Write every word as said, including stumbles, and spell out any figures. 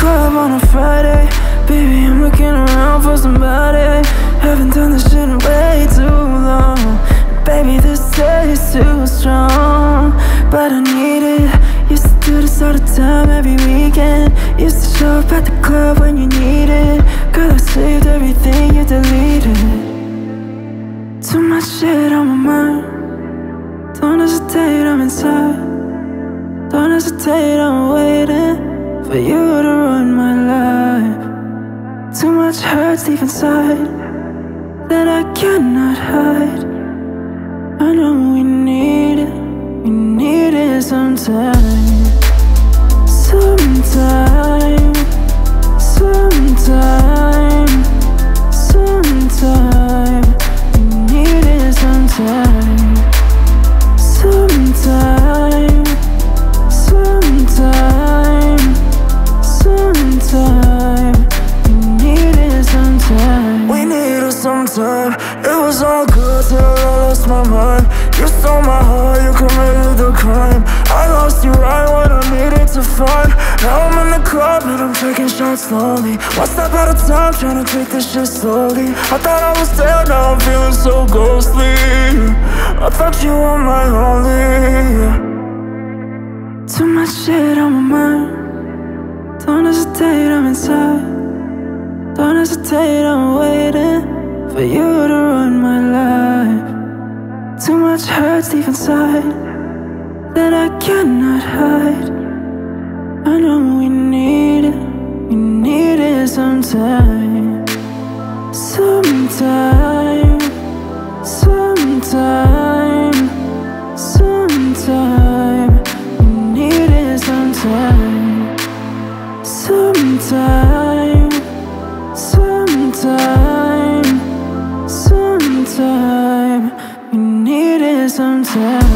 club on a Friday. Baby, I'm looking around for somebody. Haven't done this shit in way too long. Baby, this tastes too strong, but I need it. Used to do this all the time, every weekend. Used to show up at the club when you need it. Girl, I saved everything you deleted. Too much shit on my mind. Don't hesitate, I'm inside. Don't hesitate, I'm waiting for you to ruin my life. Too much hurts deep inside that I cannot hide. I know we need it, we need it sometime. Sometime, sometime, sometime. We need it sometime. Sometime, sometime, sometime. We need it sometime. We need it sometime. It was all good till I lost my mind. You stole my heart, you committed the crime. I lost you right when I needed to find. Now I'm in the club and I'm taking shots slowly. One step at a time, trying to take this shit slowly. I thought I was dead, now I'm feeling so ghostly. I thought you were my only. Too much shit on my mind. Don't hesitate, I'm inside. Don't hesitate, I'm waiting for you to ruin my life. Too much hurts deep inside that I cannot hide. I know we need it, we need it sometime. Sometime, sometime, sometime. We need it sometime. Sometime, sometime, sometime. We need it sometime.